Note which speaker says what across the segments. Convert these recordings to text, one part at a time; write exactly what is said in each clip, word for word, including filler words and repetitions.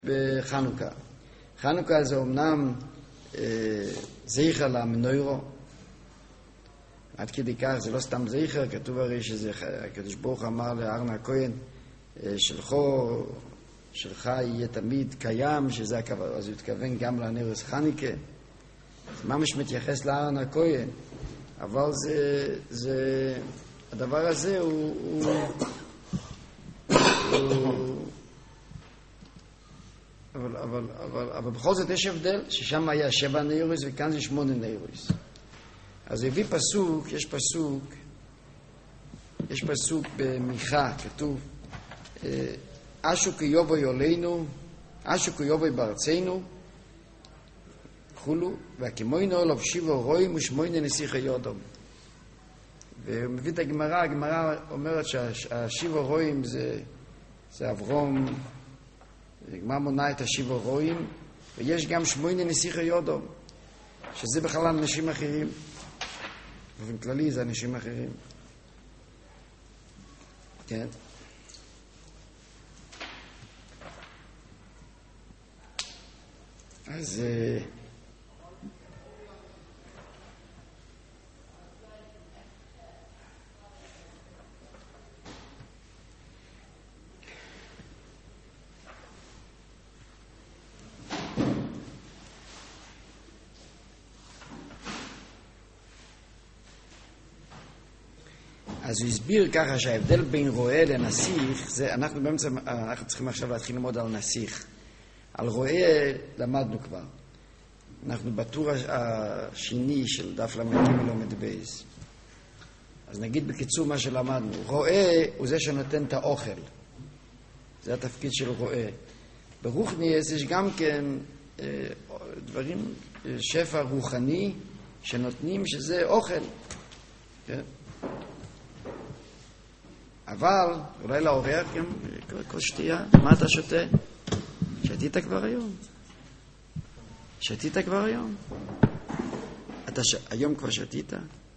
Speaker 1: בחנוכה. חנוכה זה אומנם אה, זכר למנוירו, עד כדי כך זה לא סתם זכר, כתוב הרי שזה הקדוש ברוך אמר לארנה הכהן, אה, שלחו, שלך יהיה תמיד קיים, שזה הכוונה, אז הוא התכוון גם לנרס חנוכה, אז ממש מתייחס לארנה הכהן, אבל זה, זה, הדבר הזה הוא, הוא, הוא אבל, אבל, אבל, אבל בכל זאת יש הבדל, ששם היה שבע נeiros וכאן זה שמונה נeiros. אז הביא פסוק, יש פסוק, יש פסוק במיכה, כתוב, אשו כיובוי עלינו, אשו כיובוי בארצנו, חולו, והכמוינו לבשיבו רואים ושמונה נסיך היודום. והוא מביא את הגמרא, הגמרא אומרת שהשיבו רואים זה, זה אברום, הגמרא מונה את השיבו רואים, ויש גם שמונה נסיך היודום, שזה בכלל אנשים אחרים. באופן כללי זה אנשים אחרים. כן. אז אז הוא הסביר ככה שההבדל בין רועה לנסיך, זה, אנחנו באמצע, אנחנו צריכים עכשיו להתחיל ללמוד על נסיך. על רועה למדנו כבר. אנחנו בטור השני של דף למקים ולומד בייס. אז נגיד בקיצור מה שלמדנו. רועה הוא זה שנותן את האוכל. זה התפקיד של רועה. ברוחניאס יש גם כן דברים, שפע רוחני שנותנים שזה אוכל. כן? אבל, אולי לאורח גם כל שתייה, מה אתה שותה? שתית כבר היום? שתית כבר היום? אתה ש... היום כבר שתית?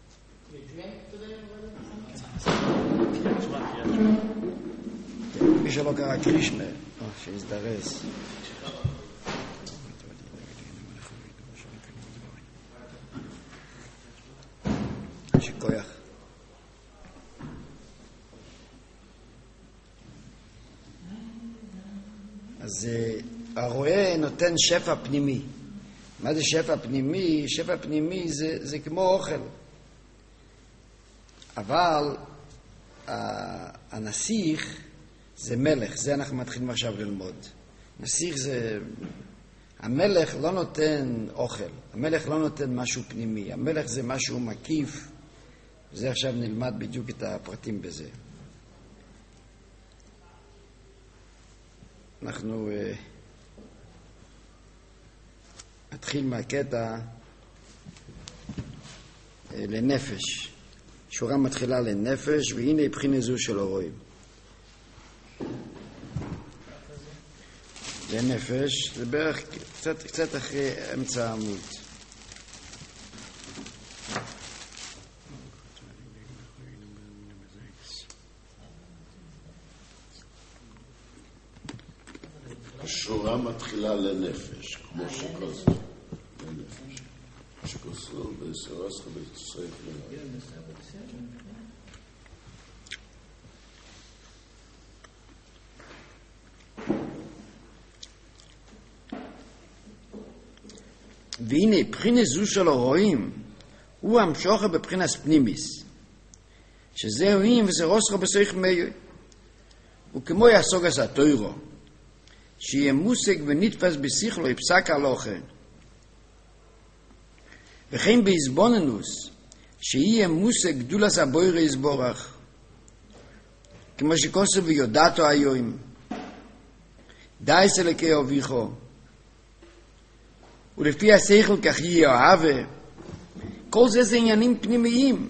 Speaker 1: מי שלא קרא קרישנה, שיזדרס. שכוייך. אז הרועה נותן שפע פנימי. מה זה שפע פנימי? שפע פנימי זה, זה כמו אוכל. אבל הנסיך זה מלך, זה אנחנו מתחילים עכשיו ללמוד. נסיך זה... המלך לא נותן אוכל, המלך לא נותן משהו פנימי, המלך זה משהו מקיף, וזה עכשיו נלמד בדיוק את הפרטים בזה. אנחנו uh, נתחיל מהקטע uh, לנפש. שורה מתחילה לנפש, והנה בחינה זו של הרואים. לנפש, זה בערך קצת, קצת אחרי אמצע העמוד.
Speaker 2: השורה מתחילה לנפש, כמו שכוסו, לנפש. שכוסו בסרס ובצריך לנפש.
Speaker 1: והנה, בחינה זו של הרואים, הוא המשוכר בבחינס פנימיס, שזה רואים וזה רוסך בסריך מיוי. וכמו יעסוג עשה תוירו, שיהיה מושג ונתפס בשיחלו יפסק הלוכה, וכן בהסבוננוס שיהיה מושג גדולס הבוירי יסבורך, כמו שכוסו ויודעתו היום, דייס אלוקי אביכו, ולפי השכל כך יהיה אהבה. כל זה זה עניינים פנימיים,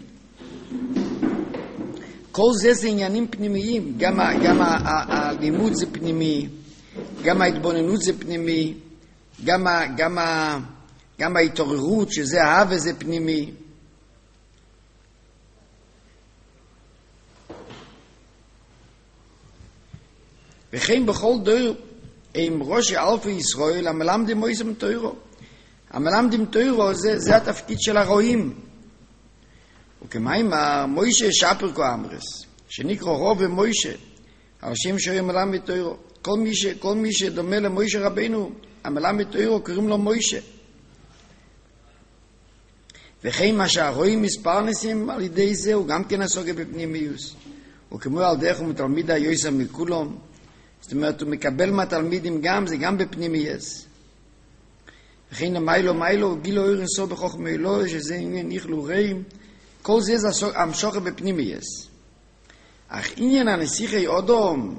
Speaker 1: כל זה זה עניינים פנימיים, גם, גם הלימוד זה פנימי, גם ההתבוננות זה פנימי, גם, גם, גם ההתעוררות שזה אהבה זה פנימי. וכן בכל דור עם ראש אלפי ישראל המלמדים מויסם תוירו. המלמדים תוירו זה, זה התפקיד של הרועים. וכמיימר מוישה שפר כה אמרס, שנקרא רוב ומוישה, אנשים שהם מלמד תוירו. כל מי, ש, כל מי שדומה למוישה רבינו, המלמד תוירו קוראים לו מוישה. וכן מה שהרואים מספרנסים על ידי זה הוא גם כן הסוגה בפנימיוס. וכמו על דרך הוא מתלמיד היועסה מכולם, זאת אומרת הוא מקבל מהתלמידים גם, זה גם בפנימיוס. וכן המיילו מיילו גילו אורן סור בחוכמה אלוהי שזה עניין נכלו רעים, כל זה זה המשוכר בפנימיוס. אך עניין הנסיכי אודום,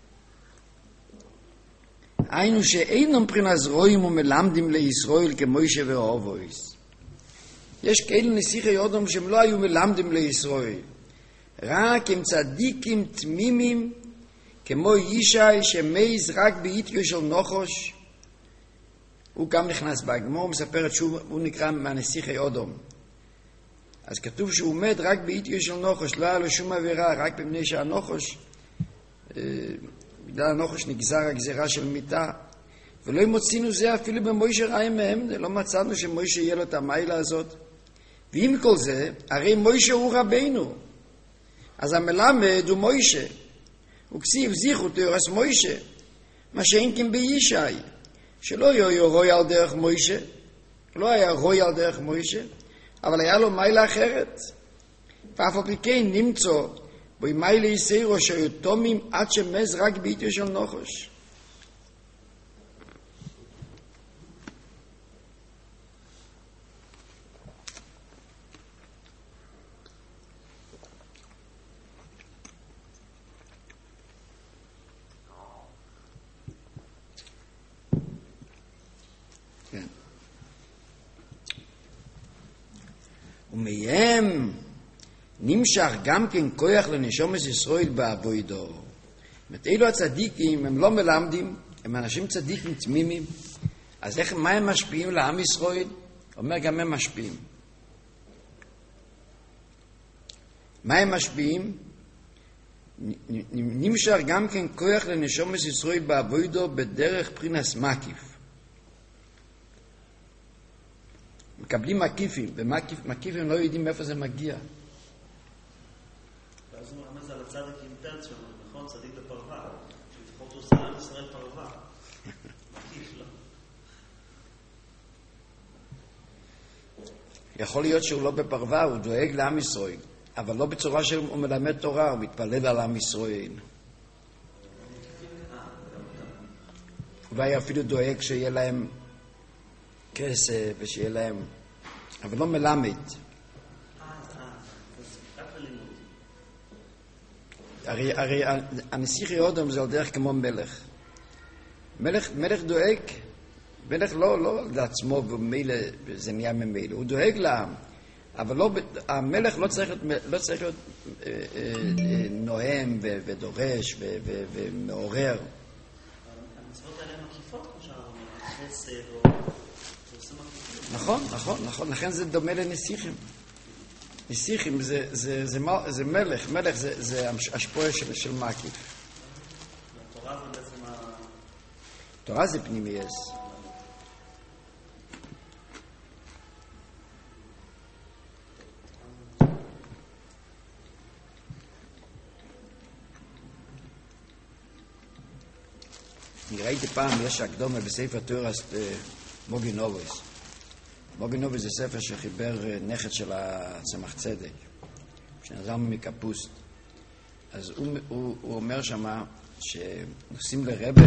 Speaker 1: היינו שאינם מבחינת רואים ומלמדים לישראל כמוישה ואהובויס. יש כאלה נסיכי אודום שהם לא היו מלמדים לישראל, רק הם צדיקים תמימים כמו ישי שמייז רק באיתיו של נוחוש. הוא גם נכנס בהגמור, הוא מספר את שוב, הוא נקרא מהנסיכי אודום. אז כתוב שהוא מת רק באיתיו של נוחוש, לא היה לו שום עבירה, רק בפני שהנוחוש, אה, בגלל הנוחוש נגזר הגזירה של מיטה, ולא מוצאינו זה אפילו במוישה רעים מהם, לא מצאנו שמוישה יהיה לו את המיילה הזאת. ועם כל זה, הרי מוישה הוא רבינו, אז המלמד הוא מוישה, וכסיב זיכו תיאורס מוישה, מה שאין כן בישי, שלא היה רוי על דרך מוישה, לא היה רוי על דרך מוישה, אבל היה לו מיילה אחרת. ואף על פי כן נמצא בוי מיילה יסירו שהיו תומים עד שמז רק באיתו של נוחוש. ומהם נמשך גם כן כוח לנשומס ישראל בעבודו. זאת אלו הצדיקים הם לא מלמדים, הם אנשים צדיקים תמימים, אז איך, מה הם משפיעים לעם ישראל? אומר גם הם משפיעים. מה הם משפיעים? נמשך גם כן כוח לנשומס ישראל בעבודו בדרך פרינס מקיף. מקבלים מקיפים, ומקיפים לא יודעים מאיפה זה מגיע.
Speaker 3: ואז הוא רמז על הצד הקינטרץ שלנו, נכון? צדיק בפרווה, שלפחות הוא עושה עם ישראל פרווה. מקיף, לא?
Speaker 1: יכול להיות שהוא לא בפרווה, הוא דואג לעם ישראל, אבל לא בצורה שהוא מלמד תורה, הוא מתפלל על עם ישראל. אולי אפילו דואג שיהיה להם כסף ושיהיה להם, אבל לא מלמד. הרי, הרי הנסיכי אודום זה על דרך כמו מלך. מלך, מלך דואג, מלך לא, לא לעצמו ומילא זה נהיה ממילא, הוא דואג לעם, אבל לא, המלך לא צריך להיות, לא צריך להיות אה, אה, נואם ו, ודורש ו, ו, ומעורר.
Speaker 3: המצוות האלה מקיפות כמו שאומר, חסד או...
Speaker 1: נכון, נכון, נכון, לכן זה דומה לנסיכים. נסיכים זה, זה, זה, זה מלך, מלך זה, זה השפועה של, של מקיף.
Speaker 3: התורה זה בעצם ה...
Speaker 1: תורה זה פנימייס. אני ראיתי פעם, יש הקדומה בספר תורה מוגינובוס. מוגינובוס זה ספר שחיבר נכד של הצמח צדק, שנעזר מקפוסט. אז הוא, הוא, הוא אומר שמה, שנוסעים לרבה,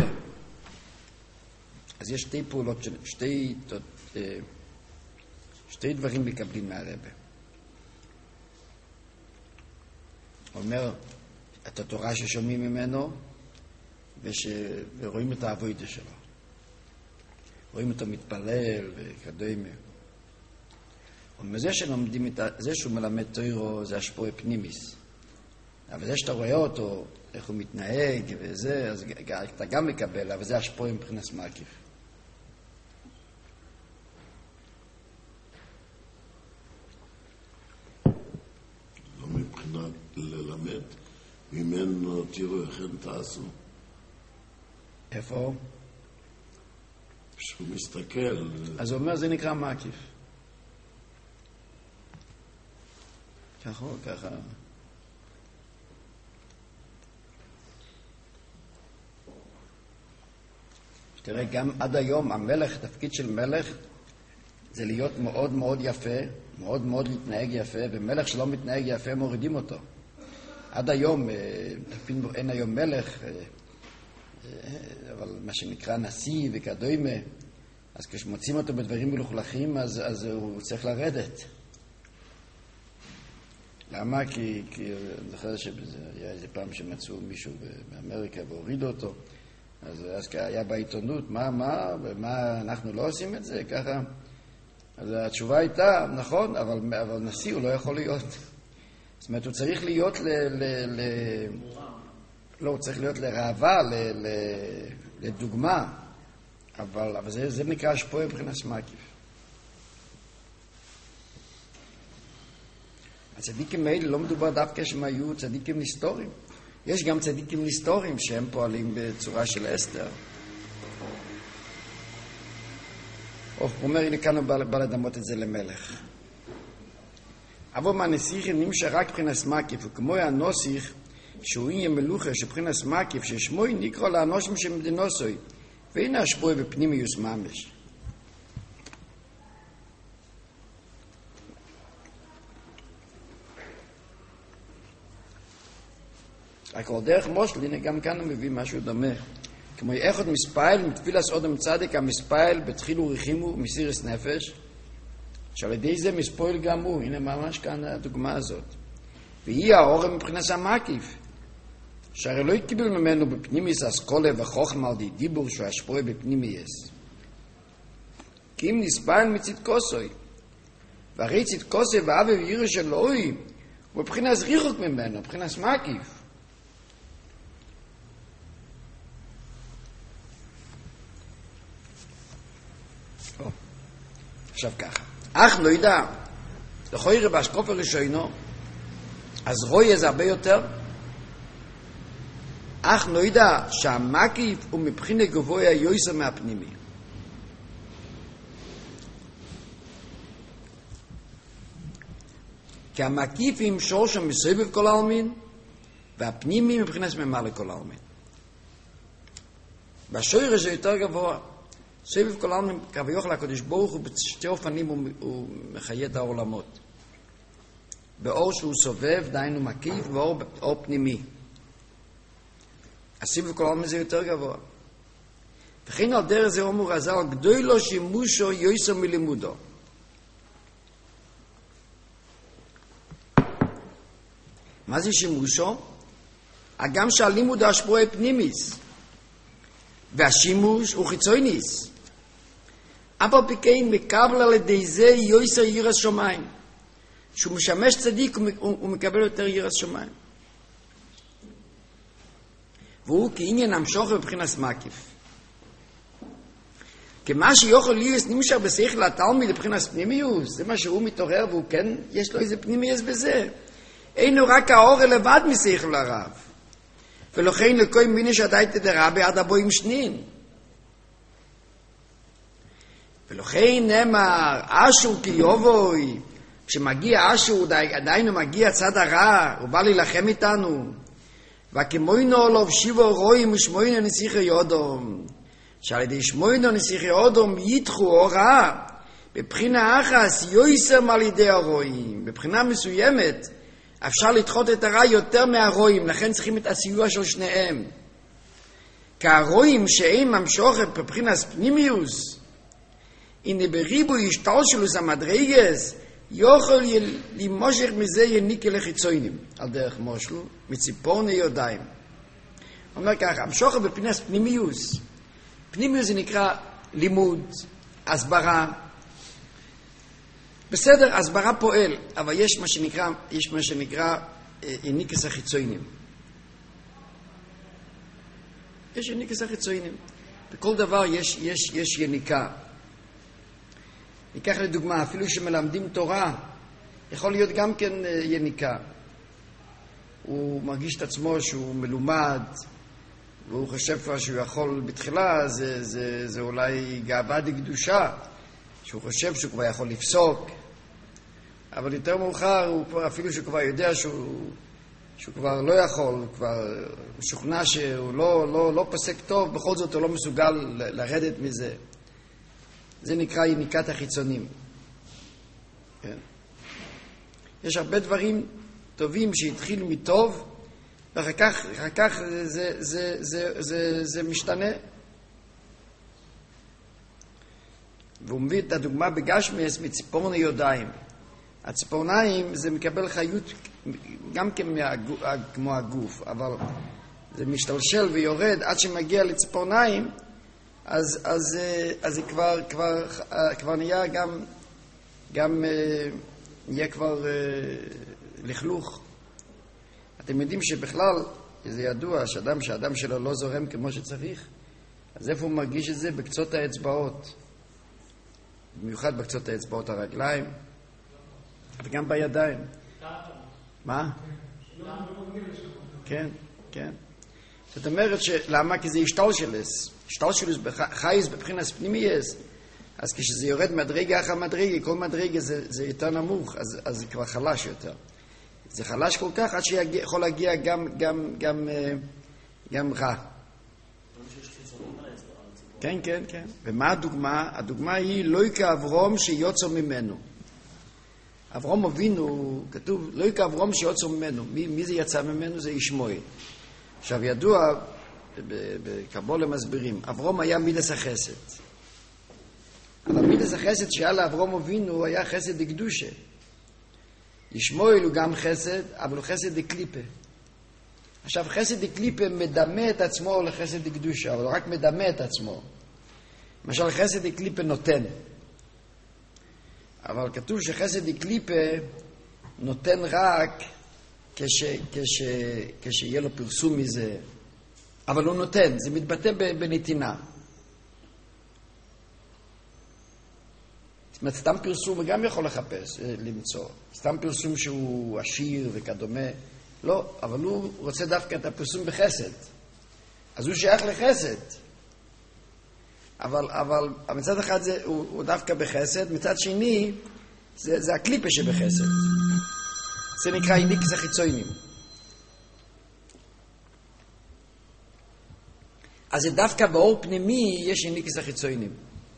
Speaker 1: אז יש שתי פעולות, שתי, שתי דברים מקבלים מהרבה. הוא אומר את התורה ששומעים ממנו, וש... ורואים את העבודה שלו. רואים אותו מתפלל וכדומה. ומזה שלומדים את ה... זה שהוא מלמד תורה, זה השפועה פנימיס. אבל זה שאתה רואה אותו, איך הוא מתנהג וזה, אז אתה גם מקבל, אבל זה השפועה מבחינת מקיף.
Speaker 2: לא מבחינת ללמד, ממנו תראו איך הם תעשו.
Speaker 1: איפה?
Speaker 2: שהוא מסתכל.
Speaker 1: אז הוא אומר, זה נקרא מקיף. ככה, ככה. תראה, גם עד היום המלך, תפקיד של מלך, זה להיות מאוד מאוד יפה, מאוד מאוד להתנהג יפה, ומלך שלא מתנהג יפה מורידים אותו. עד היום, אין היום מלך, אבל מה שנקרא נשיא וכדומה, אז כשמוצאים אותו בדברים מלוכלכים, אז, אז הוא צריך לרדת. למה? כי, כי אני זוכר שהיה איזה פעם שמצאו מישהו באמריקה והורידו אותו, אז, אז היה בעיתונות, מה, מה, מה, אנחנו לא עושים את זה, ככה. אז התשובה הייתה, נכון, אבל, אבל נשיא הוא לא יכול להיות. זאת אומרת, הוא צריך להיות ל... ל, ל לא, הוא צריך להיות לראווה, ל, ל, לדוגמה, אבל, אבל זה, זה נקרא השפועה מבחינת מקיף. הצדיקים האלה לא מדובר דווקא שהם היו צדיקים היסטוריים. יש גם צדיקים היסטוריים שהם פועלים בצורה של אסתר. הוא אומר, הנה כאן הוא בא, בא לדמות את זה למלך. אבל מהנסיך נמשך רק מבחינת מקיף, וכמו הנוסיך, שהוא יהיה מלוכה שבחינת מקיף, ששמוי נקרא לאנושים שמדינוסוי, והנה השפועה בפנימיוס ממש. רק על דרך מושל, הנה גם כאן הוא מביא משהו דומה. כמו אחד מספייל, מתפילס אודם צדיק, המספייל בתחילו רחימו מסירס נפש, שעל ידי זה מספויל גם הוא, הנה ממש כאן הדוגמה הזאת. והיא האורם מבחינת המקיף, שהרי לא התקיבל ממנו בפנימיס אסכולה וחוכמה על די דיבור שהוא השפועה בפנימיס. כי אם נספייל מצדקוסוי, והרי צדקוסוי ואהבה וירא של אלוהים, הוא מבחינת ריחוק ממנו, מבחינת מקיף. עכשיו ככה, אך לא ידע, לכוי רבה השקוף הראשונו, אז רואי זה הרבה יותר, אך לא ידע שהמקיף הוא מבחינת גבוה היועסה מהפנימי. כי המקיף ימשור שם מסביב כל העלמין, והפנימי מבחינת ממלא כל העלמין. והשורש זה יותר גבוה. סביב כל העלמין, כביכול הקדוש ברוך הוא בשתי אופנים הוא מחיה את העולמות. באור שהוא סובב, דהיינו מקיף, ואור פנימי. הסביב כל העלמין זה יותר גבוה. וכן על דרך זה אומר רז"ל, גדוי לו שימושו יויסו מלימודו. מה זה שימושו? הגם שהלימוד השפועה פנימיס, והשימוש הוא חיצוניס. אבל פיקין מקבל על ידי זה יויסר ירס שמיים. שהוא משמש צדיק הוא מקבל יותר ירס שמיים. והוא כעניין המשוך מבחינת מקיף. כמה שיוכל להיות נמשך בשכל התלמיד לבחינת פנימיוס, זה מה שהוא מתעורר והוא כן, יש לו איזה פנימיוס בזה. אינו רק האור לבד משכל הרב. ולכן לכל מיני שעדייתי דרבי עד הבוים שנין. ולכן נאמר, אשור כי יובוי, כשמגיע אשור, עדיין הוא מגיע צד הרע, הוא בא להילחם איתנו. וכמוינו לו שיבו רואים ושמוינו נסיכי יודום. שעל ידי שמוינו נסיכי יודום יתחו אורה, בבחינה אחס יויסם על ידי הרואים. בבחינה מסוימת, אפשר לדחות את הרע יותר מהרואים, לכן צריכים את הסיוע של שניהם. כי הרואים שהם ממשוכת בבחינת פנימיוס, הנה בריבו השתלשלוס המדרגס, יוכל למושך מזה יניקה לחיצוינים, על דרך מושל, מציפורני ידיים. הוא אומר ככה, המשוכת בבחינת פנימיוס, פנימיוס זה נקרא לימוד, הסברה, בסדר, הסברה פועל, אבל יש מה שנקרא, יש מה שנקרא יניקס החיצוינים. יש יניקס החיצוינים. בכל דבר יש, יש, יש יניקה. ניקח לדוגמה, אפילו שמלמדים תורה, יכול להיות גם כן יניקה. הוא מרגיש את עצמו שהוא מלומד, והוא חושב כבר שהוא יכול בתחילה, זה, זה, זה אולי גאווה דקדושה, שהוא חושב שהוא כבר יכול לפסוק, אבל יותר מאוחר, הוא כבר, אפילו שהוא כבר יודע שהוא, שהוא כבר לא יכול, הוא כבר משוכנע שהוא לא, לא, לא פסק טוב, בכל זאת הוא לא מסוגל לרדת מזה. זה נקרא יניקת החיצונים. כן. יש הרבה דברים טובים שהתחילו מטוב, ואחר כך, אחר כך זה, זה, זה, זה, זה, זה משתנה. והוא מביא את הדוגמה בגשמס מציפורני ידיים. הציפורניים זה מקבל חיות גם כמו הגוף, אבל זה משתלשל ויורד עד שמגיע לציפורניים, אז, אז, אז זה כבר, כבר, כבר נהיה גם, גם נהיה כבר לכלוך. אתם יודעים שבכלל, זה ידוע, שאדם, שהאדם שלו לא זורם כמו שצריך, אז איפה הוא מרגיש את זה? בקצות האצבעות. במיוחד בקצות האצבעות הרגליים, וגם בידיים. מה? כן, כן. זאת אומרת שלמה? כי זה השתלשלס. השתלשלס חייס בבחינס פנימייס. אז כשזה יורד מדרגה אחר מדרגה, כל מדרגה זה, זה יותר נמוך, אז, אז זה כבר חלש יותר. זה חלש כל כך עד שיכול להגיע גם, גם, גם, גם רע. כן, כן, כן. ומה הדוגמה? הדוגמה היא לא יקה אברום שיוצא ממנו. אברום אבינו, כתוב, לא יקה אברום שיוצא ממנו. מי, מי זה יצא ממנו? זה ישמעאל. עכשיו ידוע, בקבלה מסבירים, אברום היה מידס החסד. אבל מידס החסד שהיה לאברום אבינו היה חסד דקדושה. ישמעאל הוא גם חסד, אבל הוא חסד דקליפה. עכשיו חסד דקליפה מדמה את עצמו לחסד דקדושה, אבל הוא רק מדמה את עצמו. למשל חסד דקליפה נותן. אבל כתוב שחסד דקליפה נותן רק כש, כש, כשיהיה לו פרסום מזה. אבל הוא נותן, זה מתבטא בנתינה. זאת אומרת, סתם פרסום הוא גם יכול לחפש, למצוא. סתם פרסום שהוא עשיר וכדומה. לא, אבל הוא רוצה דווקא את הפרסום בחסד. אז הוא שייך לחסד. אבל, אבל מצד אחד זה, הוא, הוא דווקא בחסד, מצד שני, זה, זה הקליפה שבחסד. זה נקרא איניקס החיצונים. אז זה דווקא באור פנימי יש איניקס החיצונים.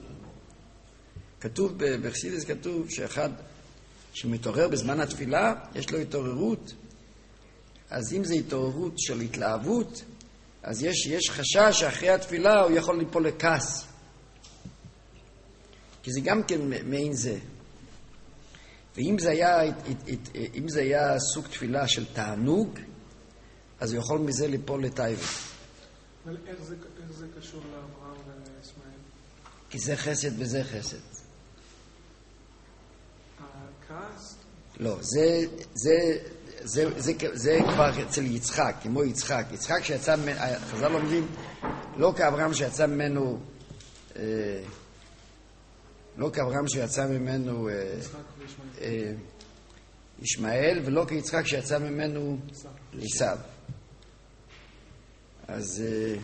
Speaker 1: כתוב, בחסידות כתוב שאחד שמתעורר בזמן התפילה, יש לו התעוררות, אז אם זה התעוררות של התלהבות, אז יש, יש חשש שאחרי התפילה הוא יכול ליפול לכעס. כי זה גם כן מעין זה. ואם זה היה, אם זה היה סוג תפילה של תענוג, אז הוא יכול מזה ליפול לטייבה.
Speaker 4: אבל איך זה, איך זה קשור לאברהם וישמעאל?
Speaker 1: כי זה חסד וזה חסד.
Speaker 4: הכעס?
Speaker 1: לא, זה, זה, זה, זה, זה, זה כבר אצל יצחק, כמו יצחק. יצחק שיצא, חז"ל אומרים, לא כאברהם שיצא ממנו, אה, לא כאברהם שיצא ממנו אה, אה, ישמעאל, ולא כיצחק שיצא ממנו עשיו. אז, אה,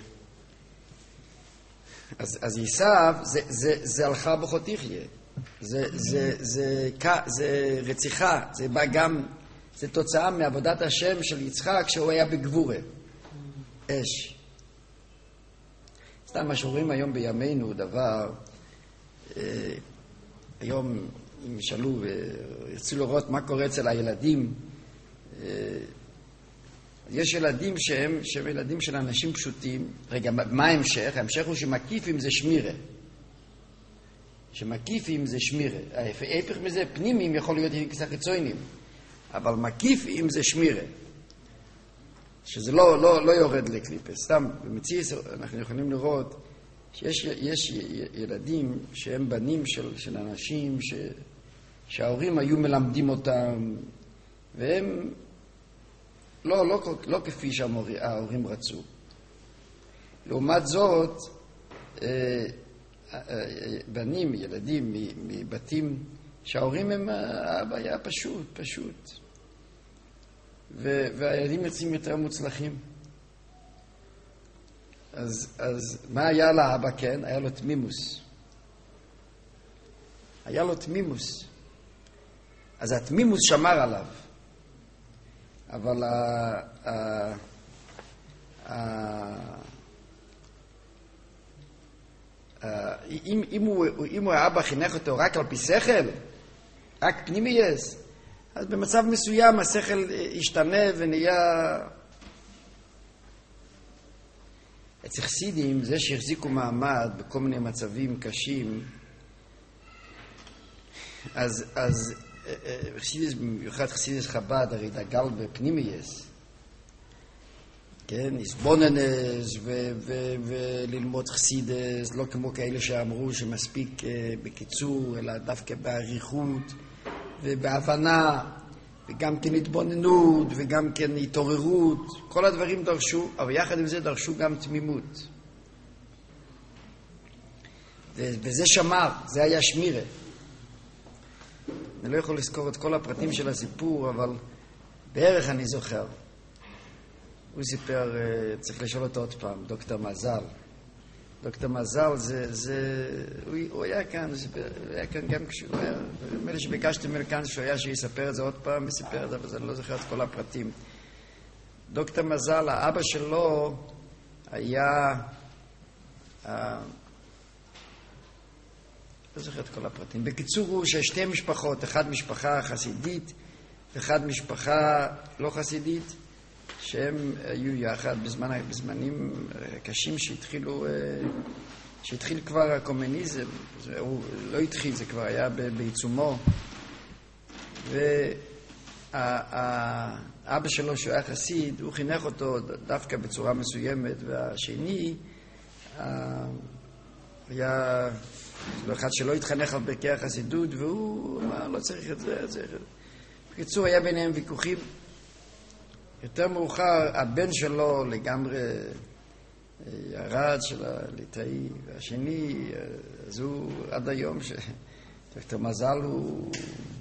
Speaker 1: אז, אז עשיו, זה, זה, זה הלכה בכל תחיה. זה, זה, זה, זה, זה רציחה, זה בא גם, זה תוצאה מעבודת השם של יצחק שהוא היה בגבורה, אש. סתם מה שאומרים היום בימינו דבר, אה, היום אם ישאלו וירצו לראות מה קורה אצל הילדים, אה, יש ילדים שהם, שהם ילדים של אנשים פשוטים. רגע, מה ההמשך? ההמשך הוא שמקיפים זה שמירה. שמקיפים זה שמירה. ההפך מזה, פנימיים יכול להיות איניקס החיצונים. אבל מקיפים זה שמירה. שזה לא, לא, לא יורד לקליפה. סתם, במציאות אנחנו יכולים לראות שיש יש ילדים שהם בנים של, של אנשים ש, שההורים היו מלמדים אותם, והם לא, לא, לא כפי שההורים רצו. לעומת זאת, בנים, ילדים מבתים שההורים הם, האבא היה פשוט, פשוט. והילדים יוצאים יותר מוצלחים. אז, אז מה היה לאבא? כן, היה לו תמימוס. היה לו תמימוס. אז התמימוס שמר עליו. אבל ה, ה, ה, ה, אם, אם, הוא, אם הוא האבא חינך אותו רק על פי שכל, רק פנימייס, אז במצב מסוים השכל השתנה ונהיה... אצל חסידים, זה שהחזיקו מעמד בכל מיני מצבים קשים, אז, אז חסידס, במיוחד חסידס חב"ד, הרי דגל בפנימייס, כן, הסבוננס ו- ו- וללמוד חסידס, לא כמו כאלה שאמרו שמספיק בקיצור, אלא דווקא בעריכות ובהבנה, וגם כן התבוננות, וגם כן התעוררות, כל הדברים דרשו, אבל יחד עם זה דרשו גם תמימות. וזה שמר, זה היה שמירה. אני לא יכול לזכור את כל הפרטים של הסיפור, אבל בערך אני זוכר. הוא סיפר, צריך לשאול אותו עוד פעם, דוקטור מזל. דוקטור מזל, זה, זה, הוא, הוא היה כאן, הוא היה כאן גם כשהוא היה, נדמה לי שביקשתי ממנו כאן שהוא היה שיספר את זה עוד פעם, וסיפר את זה, אבל אני לא זוכר את כל הפרטים. דוקטור מזל, האבא שלו היה, אה, לא זוכר את כל הפרטים. בקיצור הוא ששתי משפחות, אחד משפחה חסידית, ואחד משפחה לא חסידית, שהם היו יחד בזמן, בזמנים קשים שהתחילו, שהתחיל כבר הקומוניזם, הוא לא התחיל, זה כבר היה בעיצומו, והאבא שלו שהוא היה חסיד, הוא חינך אותו דווקא בצורה מסוימת, והשני היה אחד שלא התחנך על ברכי החסידות, והוא אמר, לא צריך את זה, צריך את זה. בקיצור, היה ביניהם ויכוחים. יותר מאוחר, הבן שלו לגמרי ירד של הליטאי, והשני, אז הוא עד היום, דוקטור מזל הוא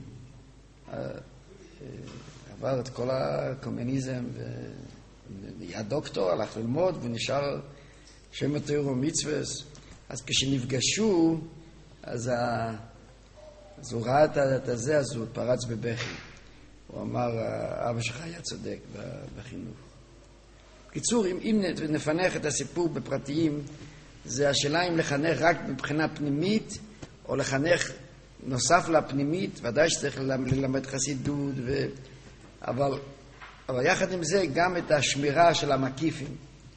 Speaker 1: עבר את כל הקומוניזם, ונהיה דוקטור, הלך ללמוד, ונשאר שם התורה ומצוות. אז כשנפגשו, אז, ה... אז הוא ראה את הזה, אז הוא פרץ בבכי. הוא אמר, אבא שלך היה צודק בחינוך. בקיצור, אם, אם נפנח את הסיפור בפרטיים, זה השאלה אם לחנך רק מבחינה פנימית, או לחנך נוסף לפנימית, ודאי שצריך ללמד חסידות, ו... אבל, אבל יחד עם זה גם את השמירה של המקיפים.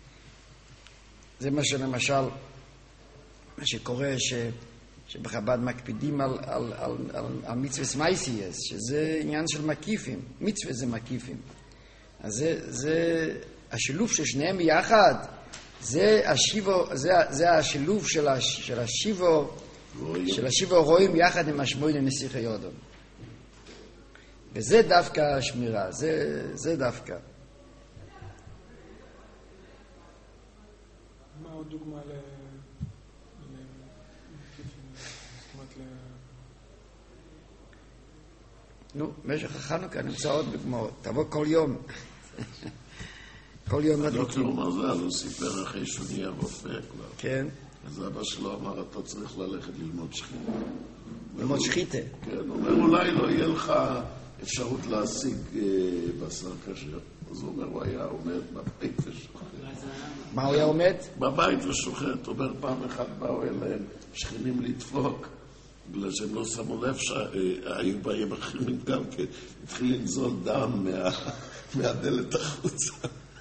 Speaker 1: זה מה שלמשל, מה שקורה ש... שבחב"ד מקפידים על, על, על, על, על מצווה מייסייס, שזה עניין של מקיפים. מצווה זה מקיפים. אז זה, זה השילוב של שניהם יחד, זה, השיבו, זה, זה השילוב של, הש, של השיבו, של השיבו רואים יחד עם השמואל לנסיך היודון. וזה דווקא השמירה, זה, זה דווקא.
Speaker 4: מה עוד דוגמה ל...
Speaker 1: נו, במשך החנוכה נמצא עוד דוגמאות. תבוא כל יום. כל יום מדליקים.
Speaker 2: דוקטור מזל, הוא סיפר אחרי שהוא נהיה רופא כבר.
Speaker 1: כן.
Speaker 2: אז אבא שלו אמר, אתה צריך ללכת ללמוד שחיתה.
Speaker 1: ללמוד שחיתה.
Speaker 2: כן, הוא אומר, אולי לא יהיה לך אפשרות להשיג בשר כשר. אז הוא אומר, הוא היה עומד בבית ושוחט.
Speaker 1: מה הוא היה עומד?
Speaker 2: בבית ושוחט. הוא אומר, פעם אחת באו אליהם שכנים לדפוק. בגלל שהם לא שמו לב שהיו באים אחרים גם כן, התחיל לנזול דם מהדלת החוצה.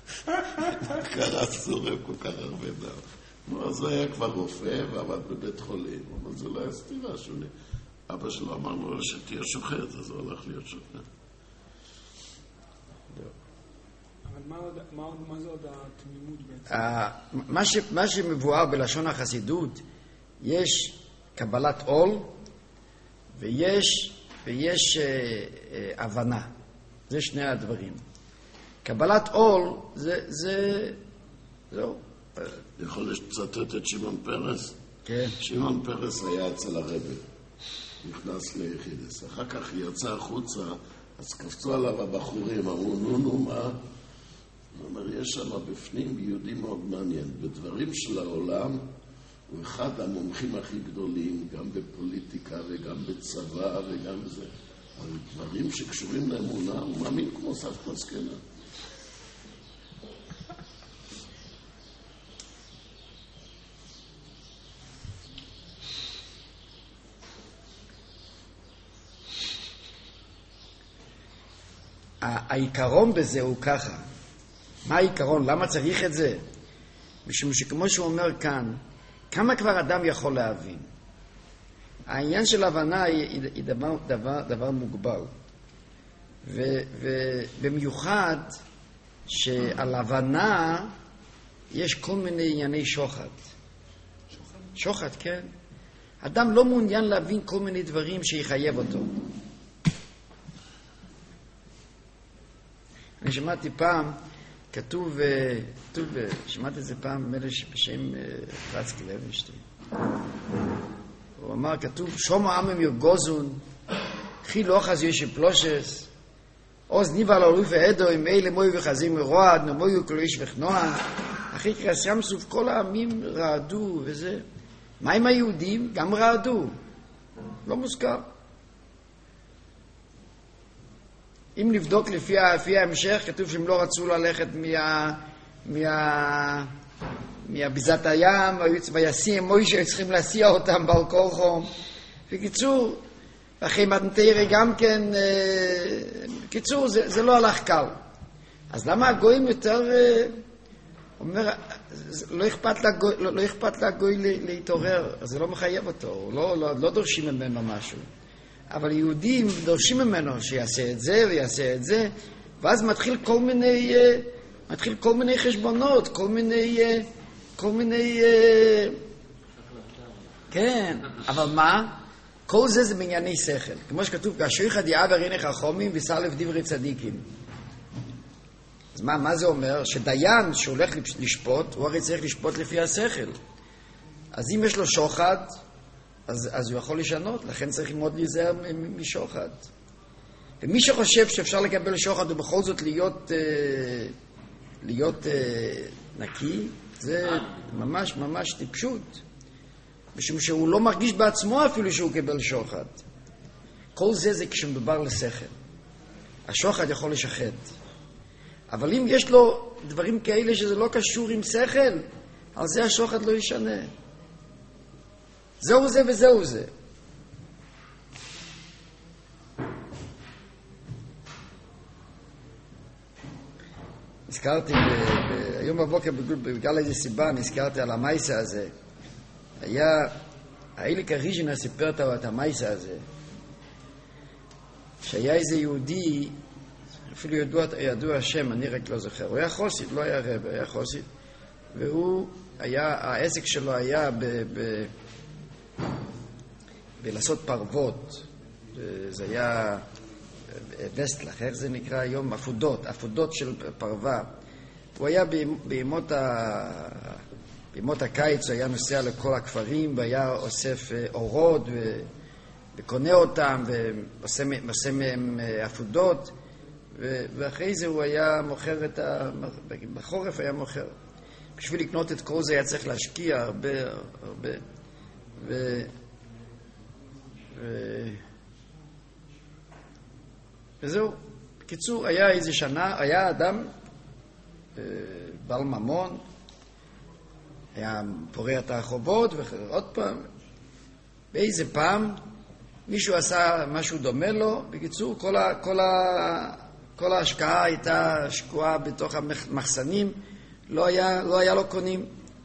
Speaker 2: קרס זורם כל כך הרבה דם. אז הוא היה כבר רופא ועבד בבית חולים, אבל זה לא היה סתירה שונה. אבא שלו אמר לו שתהיה שוחט, אז הוא הולך להיות שוחט.
Speaker 4: אבל מה, עוד, מה, עוד, מה זה עוד התמימות בעצם?
Speaker 1: מה, ש, מה שמבואר בלשון החסידות, יש קבלת עול ויש, ויש אה, אה, הבנה. זה שני הדברים. קבלת עול זה, זה, זהו.
Speaker 2: יכול לצטט את שמעון פרס?
Speaker 1: כן.
Speaker 2: שמעון פרס היה אצל הרבי, נכנס ליחידס. אחר כך יצא החוצה, אז קפצו עליו הבחורים, אמרו, נו, נו, מה? זאת אומרת, יש שם בפנים יהודי מאוד מעניין. בדברים של העולם הוא אחד המומחים הכי גדולים, גם בפוליטיקה וגם בצבא וגם בזה. אבל דברים שקשורים לאמונה, הוא מאמין כמו סבתא זקנה.
Speaker 1: העיקרון בזה הוא ככה. מה העיקרון? למה צריך את זה? משום שכמו שהוא אומר כאן, כמה כבר אדם יכול להבין? העניין של הבנה היא, היא דבר, דבר, דבר מוגבל. ובמיוחד שעל הבנה יש כל מיני ענייני שוחד. שוחד? שוחד, כן. אדם לא מעוניין להבין כל מיני דברים שיחייב אותו. אני שמעתי פעם, כתוב, כתוב שמעתי את זה פעם, מלש בשם רצקי לוינשטיין. הוא אמר, כתוב, שומו עמם ירגוזון, חי לא חזו יש פלושס, עוז ניבה לרוף ועדו, עם אלה מוי וחזים מרועד, נמוי וקלויש וחנוען. אחי קרס ים סוף, כל העמים רעדו וזה. מה עם היהודים? גם רעדו. לא מוזכר. אם נבדוק לפי, לפי ההמשך, כתוב שהם לא רצו ללכת מה, מה, מהביזת הים, ויסיע מוישה, צריכים להסיע אותם בעל כורחו. בקיצור, אחרי מתנתרא גם כן, בקיצור, זה, זה לא הלך קל. אז למה הגויים יותר, אומר, לא אכפת לגוי, לא, לא אכפת לגוי להתעורר, אז זה לא מחייב אותו, לא, לא, לא דורשים ממנו משהו. אבל יהודים דורשים ממנו שיעשה את זה ויעשה את זה, ואז מתחיל כל מיני, מתחיל כל מיני חשבונות, כל מיני, כל מיני, כן, אבל מה? כל זה זה בענייני שכל. כמו שכתוב, כאשר אחד יעבר עיני חכמים וסלף דברי צדיקים. אז מה, מה זה אומר? שדיין שהולך לשפוט, הוא הרי צריך לשפוט לפי השכל. אז אם יש לו שוחד, אז, אז הוא יכול לשנות, לכן צריך מאוד להיזהר משוחד. ומי שחושב שאפשר לקבל שוחד ובכל זאת להיות, להיות נקי, זה ממש ממש טיפשות. משום שהוא לא מרגיש בעצמו אפילו שהוא קיבל שוחד. כל זה זה כשמדובר לשכל. השוחד יכול לשחד. אבל אם יש לו דברים כאלה שזה לא קשור עם שכל, על זה השוחד לא ישנה. זהו זה וזהו זה. הזכרתי, היום בבוקר בגלל איזו סיבה, נזכרתי על המייסה הזה. היה, האיליק הראשונה סיפרת את המייסה הזה, שהיה איזה יהודי, אפילו ידוע, ידוע השם, אני רק לא זוכר, הוא היה חוסית, לא היה רב, היה חוסית, והוא היה, העסק שלו היה ב... ב ולעשות פרוות. זה היה וסטלח, איך זה נקרא היום? אפודות, אפודות של פרווה. הוא היה בימות, ה... בימות הקיץ, הוא היה נוסע לכל הכפרים והיה אוסף אורות ו... וקונה אותם ועושה מהם אפודות, ו... ואחרי זה הוא היה מוכר את ה... בחורף היה מוכר. בשביל לקנות את כל זה היה צריך להשקיע הרבה, הרבה. ו... ו... וזהו. בקיצור, היה איזה שנה, היה אדם בעל ממון, היה פורע את החובות ועוד פעם. באיזה פעם מישהו עשה משהו דומה לו. בקיצור, כל, ה... כל, ה... כל ההשקעה הייתה שקועה בתוך המחסנים, לא היה, לא היה לו קונים.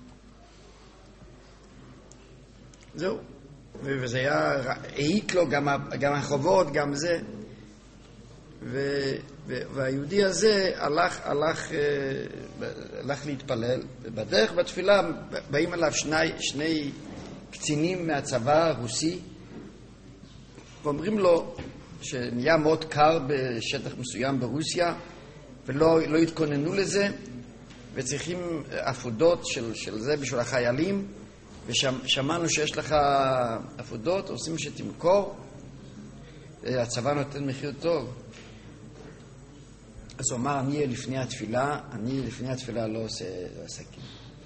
Speaker 1: זהו. וזה היה, העיק לו גם, גם החובות, גם זה. ו, ו, והיהודי הזה הלך, הלך, הלך להתפלל. בדרך בתפילה באים אליו שני, שני קצינים מהצבא הרוסי, ואומרים לו שנהיה מאוד קר בשטח מסוים ברוסיה, ולא לא התכוננו לזה, וצריכים אפודות של, של זה בשביל החיילים, ושמענו שיש לך אפודות, עושים שתמכור, הצבא נותן מחיר טוב. אז הוא אמר, אני לפני התפילה, אני לפני התפילה לא עושה עסקים.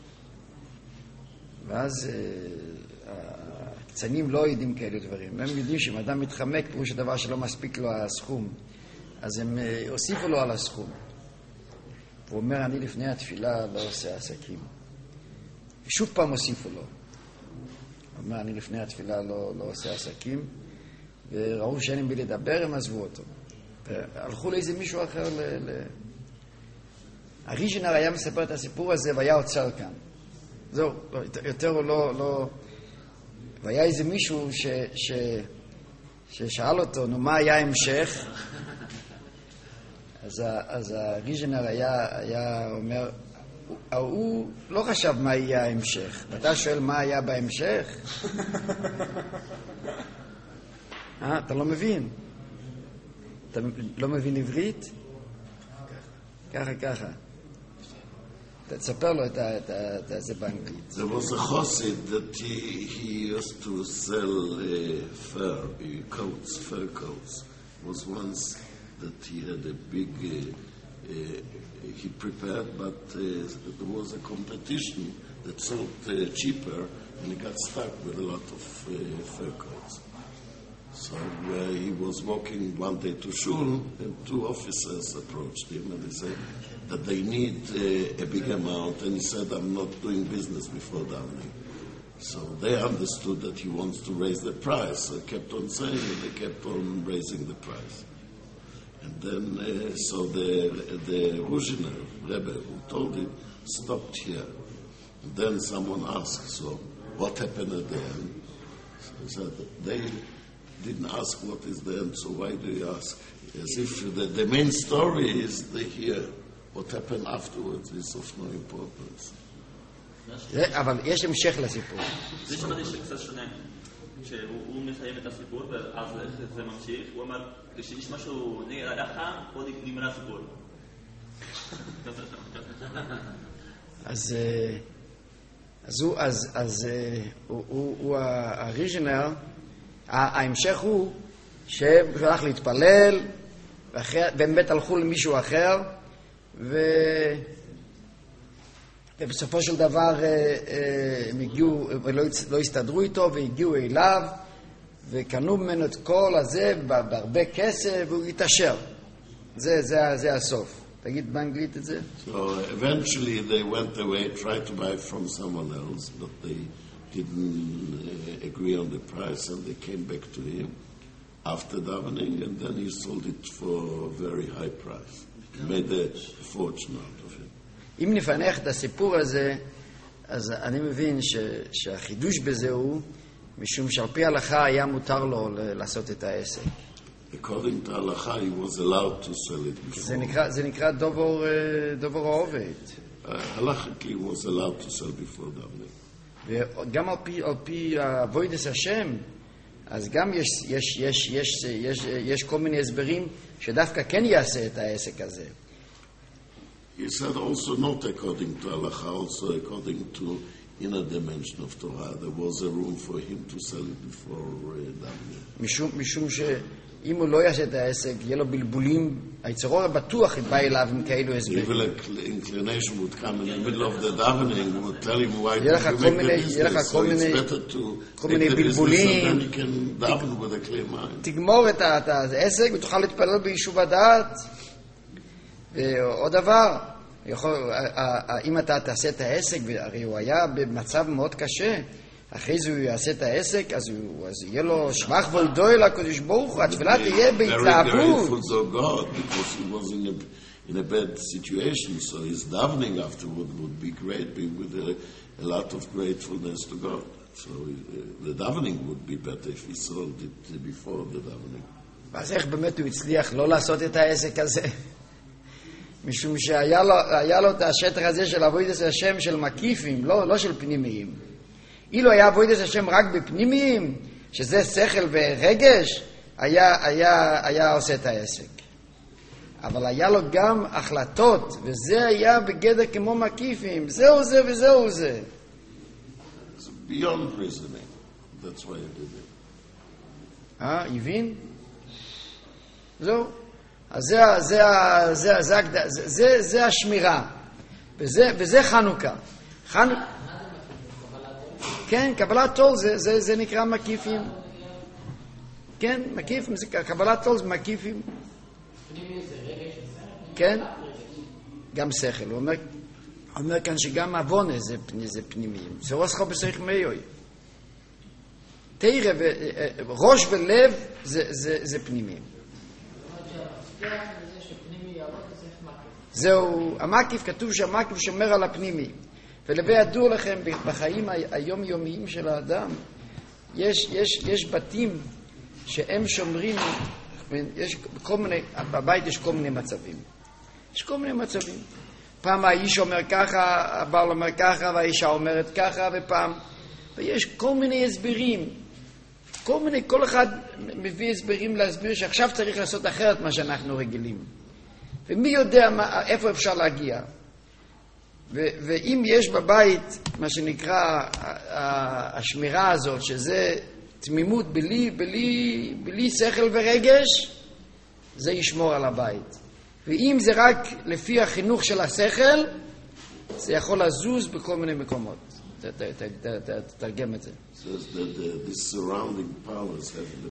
Speaker 1: ואז הקצנים לא יודעים כאלה דברים. הם יודעים שאם אדם מתחמק, פירוש הדבר שלא מספיק לו הסכום, אז הם הוסיפו לו על הסכום. הוא אומר, אני לפני התפילה לא עושה עסקים. ושוב פעם הוסיפו לו. הוא אומר, אני לפני התפילה לא, לא עושה עסקים, וראו שאין עם בי לדבר, הם עזבו אותו. והלכו לאיזה מישהו אחר ל... ל... הריז'נר היה מספר את הסיפור הזה, והיה עוצר כאן. זהו, יותר הוא לא... לא... והיה איזה מישהו ש... ש... ששאל אותו, נו, מה היה המשך? אז, ה... אז הריז'נר היה, היה אומר, הוא לא חשב מה יהיה ההמשך. ואתה שואל מה היה בהמשך? אה, אתה לא מבין. אתה לא מבין עברית? ככה, ככה. תספר לו את זה באנגלית.
Speaker 2: There was a chassid that he, he used to sell uh, fur, uh, coats, fur coats. It was once that he had a big, uh, uh, he prepared, but uh, there was a competition that sold uh, cheaper, and he got stuck with a lot of uh, fur coats. So uh, he was walking one day to shul, and two officers approached him, and they said that they need uh, a big amount, and he said, I'm not doing business before davening. So they understood that he wants to raise the price, so he kept on saying it, they kept on raising the price. And then, uh, so the, the Ruzhiner, Rebbe, who told him, stopped here. And then someone asked, so what happened at the end? So he said, they didn't ask what is the end, so why do you ask? As if the, the main story is the here. What happened afterwards is of no importance.
Speaker 1: אבל יש המשך לסיפור.
Speaker 3: זה שמעתי שקצת שונה. כשהוא מסיים את הסיפור, ואז זה ממשיך, הוא אמר, כשיש משהו נראה לך, פה נגמר הסיפור.
Speaker 1: אז הוא, אז, אז הוא הריז'נר, ההמשך הוא שהם הלך להתפלל, והם באמת הלכו למישהו אחר, ו... ובסופו של דבר הם הגיעו, ולא לא הסתדרו איתו, והגיעו אליו, וקנו ממנו את כל הזה בהרבה כסף, והוא התעשר. זה, זה, זה הסוף. תגיד באנגלית את זה?
Speaker 2: So eventually they went away, tried to buy from someone else, but they didn't uh, agree on the price, and they came back to him after davening, and then he sold it for a very high price. He made a fortune out of it.
Speaker 1: אם נפענח את הסיפור הזה, אז אני מבין ש, שהחידוש בזה הוא, משום שעל פי ההלכה היה מותר לו לעשות את העסק.
Speaker 2: According to halacha, he was allowed to sell it before.
Speaker 1: זה נקרא, זה נקרא דובר, דובר העובד.
Speaker 2: Halachically, he was allowed to sell before davening.
Speaker 1: וגם על פי, על פי avodas השם, אז גם יש, יש, יש, יש, יש, יש כל מיני הסברים שדווקא כן יעשה את העסק הזה.
Speaker 2: He said also not according to halacha, also according to inner dimension of Torah, there was a room for him to sell it before uh, davening.
Speaker 1: משום, משום שאם הוא לא יעשה את העסק, יהיה לו בלבולים, היצרור הבטוח יבא אליו עם כאלו הסברים.
Speaker 2: Evil inclination would come in the middle of the davening, would tell him why
Speaker 1: יהיה לך
Speaker 2: you
Speaker 1: כל
Speaker 2: make
Speaker 1: מיני,
Speaker 2: the
Speaker 1: יהיה לך
Speaker 2: business, so
Speaker 1: כל
Speaker 2: it's
Speaker 1: מיני,
Speaker 2: better to
Speaker 1: כל
Speaker 2: take
Speaker 1: מיני
Speaker 2: the business
Speaker 1: בלבולים.
Speaker 2: and then you can daven with a clear mind.
Speaker 1: תגמור את, את העסק ותוכל להתפלל ביישוב הדעת. ועוד דבר, יכול, אם אתה תעשה את העסק, הרי הוא היה במצב מאוד קשה, אחרי זה הוא יעשה את העסק, אז, הוא, אז יהיה לו שבח וידוי לקדוש ברוך הוא, התפילה תהיה בהתלהבות.
Speaker 2: Very grateful to God because he was in a, in a bad situation, so his davening afterward would be great, be with a, a lot of gratefulness to God. So uh, the davening would be better if he sold it before the davening.
Speaker 1: אז איך באמת הוא הצליח לא לעשות את העסק הזה? משום שהיה לו, היה לו את השטח הזה של עבודת השם של מקיפים, לא, לא של פנימיים. אילו היה עבודת השם רק בפנימיים, שזה שכל ורגש, היה, היה, היה עושה את העסק. אבל היה לו גם החלטות, וזה היה בגדר כמו מקיפים, זהו זה וזהו זה.
Speaker 2: It's beyond reasoning. That's why he did it.
Speaker 1: אה, הבין? זהו. אז זה, זה, זה, זה, זה, זה, זה השמירה, וזה, וזה חנוכה. חנ... כן, קבלת עול זה, זה, זה נקרא מקיפים. כן, מקיפים, זה, קבלת עול זה מקיפים. כן, גם שכל. הוא אומר, אומר כאן שגם אבונה זה, זה פנימיים. זה רוסחו בשכל מאיוי. תראה, ראש ולב זה, זה, זה פנימיים. זהו, המקיף, כתוב שהמקיף שומר על הפנימי. ולבי ידוע לכם, בחיים היומיומיים של האדם, יש, יש, יש בתים שהם שומרים, יש כל מיני, בבית יש כל מיני מצבים. יש כל מיני מצבים. פעם האיש אומר ככה, הבעל אומר ככה, והאישה אומרת ככה, ופעם, ויש כל מיני הסברים. כל מיני, כל אחד מביא הסברים להסביר שעכשיו צריך לעשות אחרת מה שאנחנו רגילים. ומי יודע מה, איפה אפשר להגיע. ו, ואם יש בבית מה שנקרא השמירה הזאת, שזה תמימות בלי, בלי, בלי שכל ורגש, זה ישמור על הבית. ואם זה רק לפי החינוך של השכל, זה יכול לזוז בכל מיני מקומות. תתרגם את זה.
Speaker 2: Says that the, the surrounding powers have the